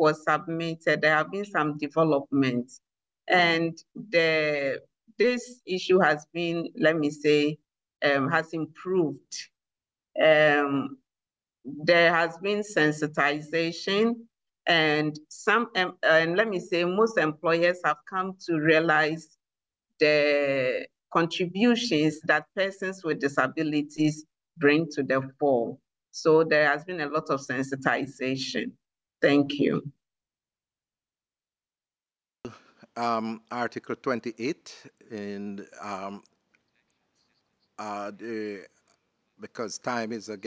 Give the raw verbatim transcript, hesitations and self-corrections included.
was submitted, there have been some developments, and the this issue has been, let me say, um, has improved. Um, there has been sensitization, and some, um, and let me say, most employers have come to realize the contributions that persons with disabilities bring to the fore. So there has been a lot of sensitization. Thank you. Um, Article twenty-eight, and um, uh, the, because time is again.